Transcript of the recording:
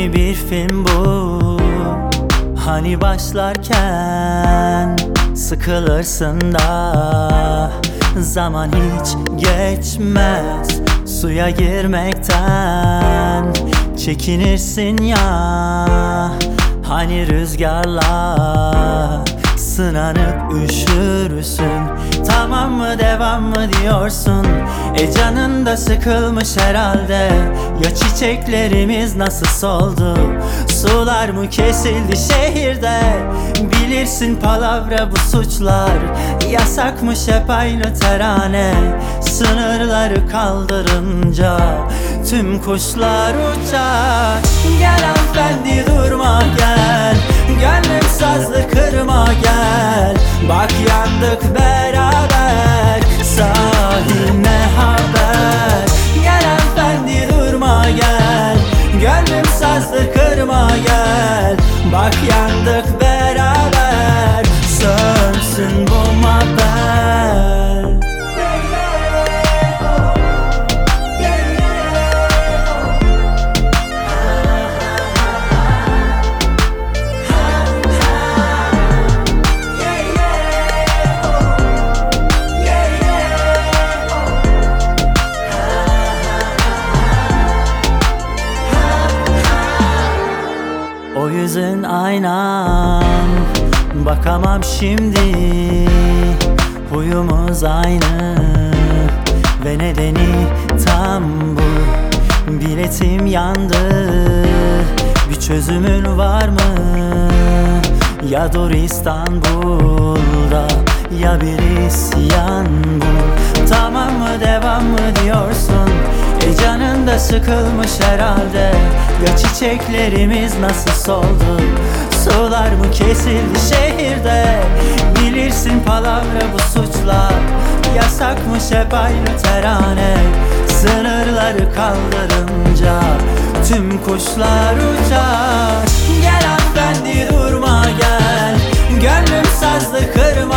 Yeni bir film bu. Hani başlarken sıkılırsın da zaman hiç geçmez suya girmekten. Çekinirsin ya hani rüzgarla sınanıp üşürsün. Tamam mı devam mı diyorsun? Canın da sıkılmış herhalde. Ya çiçeklerimiz nasıl soldu? Sular mı kesildi şehirde? Bilirsin palavra bu suçlar. Yasakmış hep aynı terane. Sınırları kaldırınca tüm kuşlar uçar. Gel hanımefendi durma gel, gönlüm sazlı kırma gel. Bak yandık beraber, sahiline haber. Gel hanımefendi durma gel, gönlüm sazlı kırma gel. Bak yandık beraber, sönsün bu haber. O yüzün aynan, bakamam şimdi. Huyumuz aynı ve nedeni tam bu. Biletim yandı, bir çözümün var mı? Ya dur İstanbul'da, ya bir isyan bu. Tamam mı devam mı diyorsun? Canın da sıkılmış herhalde. Ya çiçeklerimiz nasıl soldu? Sular mı kesildi şehirde? Bilirsin palavra bu suçlar. Yasakmış hep aynı terane. Sınırları kaldırınca tüm kuşlar uçar. Gel hanımefendi durma gel, gönlüm sazlı kırma